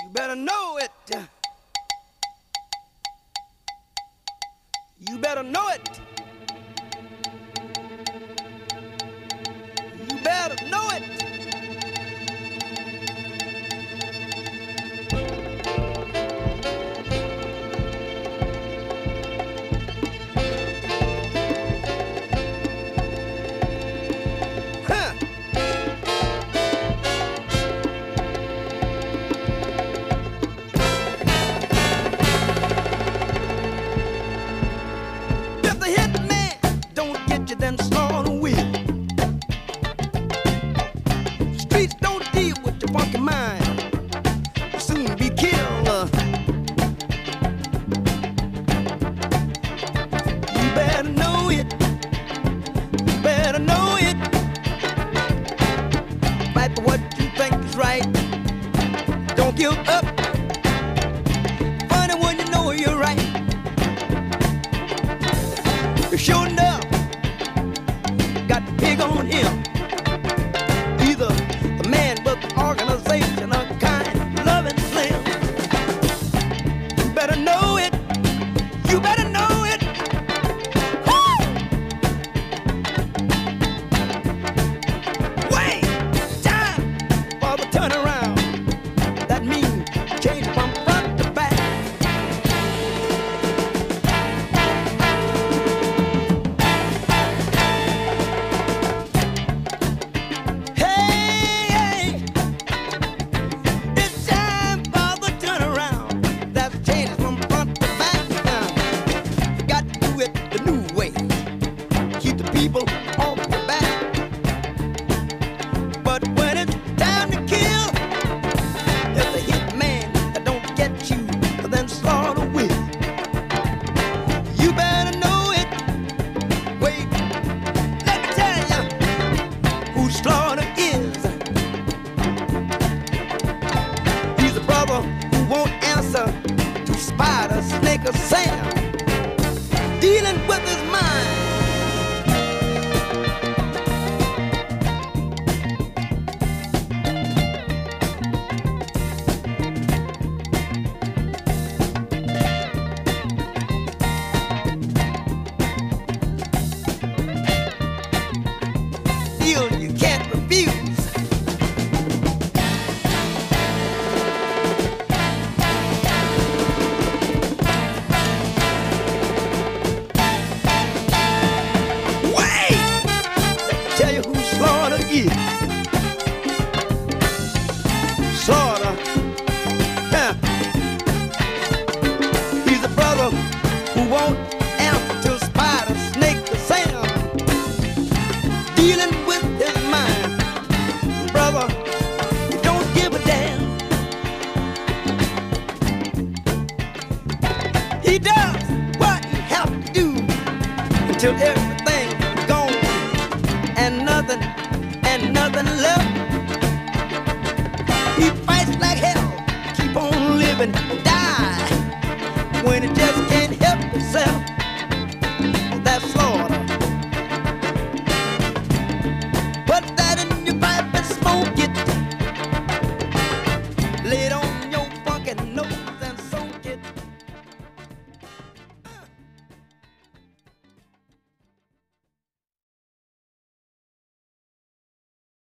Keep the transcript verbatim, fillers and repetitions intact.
You better know it. You better know it. You better know it. Huh. If the hitman don't get you, then slaughter will. Streets don't deal with your funky mind. You'll soon be killed. Uh, You better know it. You better know it. Fight for what you think is right. Don't give up. Funny when you know you're right. Sure enough, got the pig on him. Either the man with the organization or kind, loving slim. You better know it. You better know it. Woo! Wait, time for the turnaround. That means change from front to back. Hey, it's time for the turnaround. That's change from front to back now. You got to do it the new way. Keep the people off your back. But when it's time to kill, if the hitman that don't get you, then slaughter will. You better know it. Wait, let me tell ya who Slaughter is. He's a brother who won't answer to Spider, Snake, or Sam. Dealing with his mind. Deal you can't refuse. Wait! Tell you who Slaughter is. Slaughter. Huh. He's a brother who won't answer to Spider, Snake, or Sam. Dealing with his mind. Brother, you don't give a damn. He does what he has to do until everything's gone and nothing, and nothing left